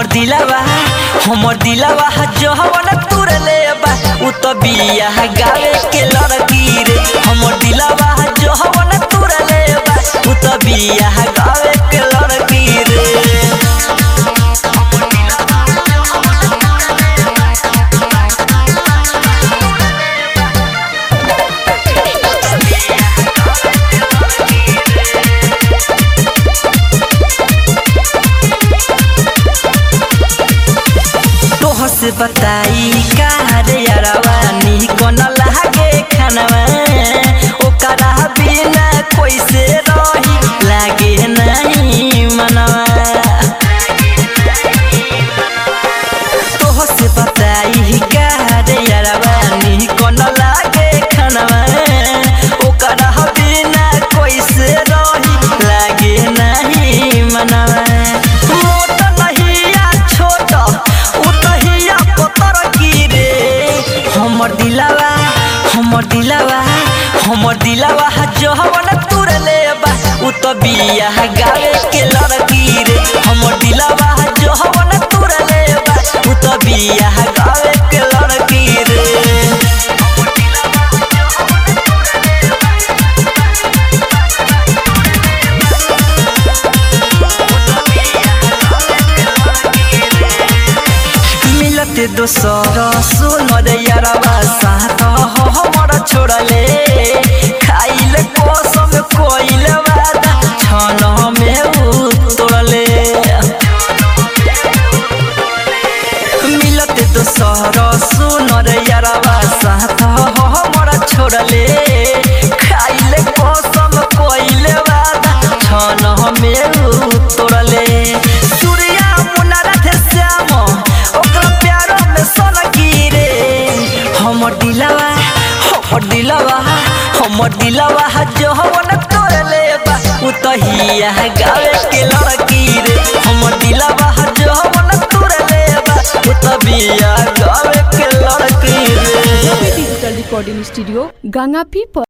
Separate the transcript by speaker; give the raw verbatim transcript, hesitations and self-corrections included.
Speaker 1: हमर दिलवा हमर दिलवा जवन तुरले बा उ त बिया गावे के लड़की रे। हमर दिलवा जवन तुरले बा उ त बिया गावे के लड़की रे। से बताई का रे यारवा नी कोन लागे खानवा ओकरा बिना कैसे रही लागे नहीं मनवा। तोह से बताई का रे यारवा नी कोन लागे खानवा ओकरा बिना कैसे रही लागे नहीं मनवा। हमर दिलवा हमर दिलवा हमर दिलवा जवन तुरले बा उ त बिया गावे के लड़की रे। हमर दिलवा जवन तुरले बा उ त बिया गावे के लड़की रे। मिलते दोसर सुनर यारवा साथ हमर छोड़ले खाइल कसम कोइल वादा छन में उ तोड़ले। मिलते दोसर सुनर यारवा साथ हमर छोड़ले खाइल कसम कोइल वादा छन में उ तोड़ले। सूर्या मुन्ना राधे श्याम हमर दिलवा हमर दिलवा हमर दिलवा जवन तोरले बा उ त हिया गावे के लड़की रे। हमर दिलवा जवन तोरले बा उ त बिया गावे के लड़की रे।
Speaker 2: Digital recording studio गंगापी।